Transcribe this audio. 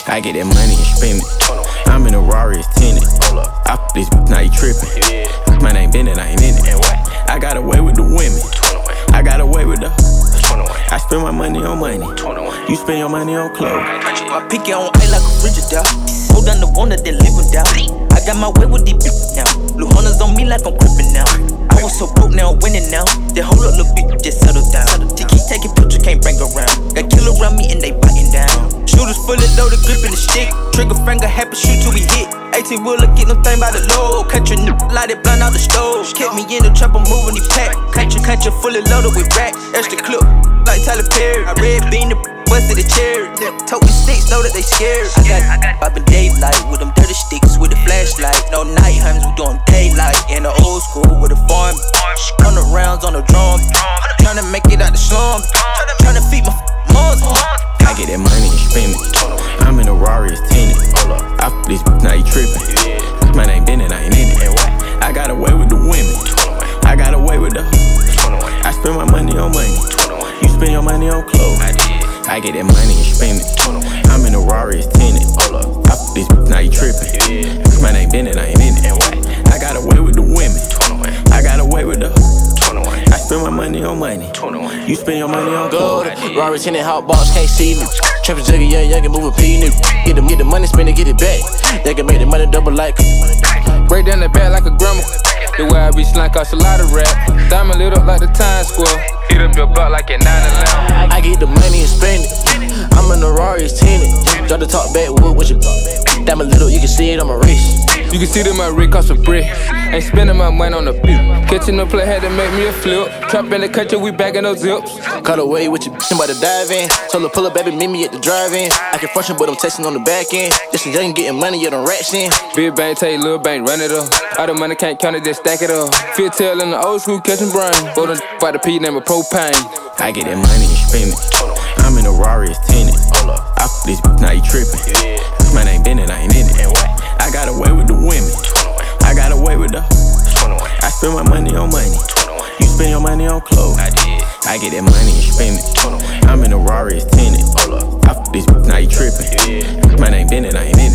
I get that money and spend it. I'm in a Rari, it's tinted. I put this bitch, now you trippin'. My name Bennett, I ain't in it. I got away with the women. I got away with the. I spend my money on money. You spend your money on clothes. My picky on A like a Frigidaire. Hold down the one that they living down. I got my way with these bitches now. Blue hunters on me like I'm crippin' now. I was so broke now, I'm winning now. Then hold up, little bitch, just settle down. Keep taking pictures, can't bring around. Got killer around me and they biting down. Shooters fully loaded, gripping the stick. Trigger finger happy, shoot till we hit. 18 wheeler, get no thing by the low. Catch a light it blind out the stove. Kept me in the trap, I'm moving the pack. Catch a fully loaded with racks. Extra clip, like Tyler Perry. I red bean the busted the cherry. Tote me sticks, know that they scared. I got poppin' daylight with them dirty sticks with a flashlight. No night hunts, we doing daylight. In the old school with a farm. 100 rounds on the drum. Tryna make it out the slum. Tryna feed my moms. I get that money and spend it. I'm in a Rari, it's tinted. I put this bitch, now you trippin'. My name Bennett, I ain't in it. I got away with the women. I got away with the. I spend my money on money. You spend your money on clothes. I get that money and spend it. I'm in a Rari, it's tinted. I put this bitch, now you trippin'. My name Bennett, I ain't in it. I got away with the women. I got away with the. I spend my money on money. You spend your money on clothes. Rari tinted, hot box, can't see me. Trappin' juggy, young and moving P new. Get the money, spend it, get it back. They can make the money double like. Break down the back like a grandma. The way I be slang cost a lot of rap. Diamond lit up like the Times Square. Hit up your block like a 911. I get the money and spend it. I'm in the Rari, it's tinted. Drop the top back wood with your diamond little, you can see it on my wrist. You can see that my rig cost a brick. Ain't spending my money on the beat. Catching the play had to make me a flip. Trap in the country, we back in those zips. Cut away with your bitch, I'm about to dive in. Told her pull up, baby, meet me at the drive-in. I can function, but I'm texting on the back end. Just a young getting money, you done rats in. Big bank, take little bank, run it up. All the money can't count it, just stack it up. Fit tail in the old school, catching brain. Both them by the P, name of propane. I get that money and spend it. I'm in a Rari, it's tinted. I put this bitch, now you trippin'. My name Bennett, I ain't in it. I got away with the women. I got away with the. I spend my money on money. You spend your money on clothes. I get that money and spend it. I'm in a Rari, it's tinted. I put this bitch, now you trippin'. My name Bennett, I ain't in it.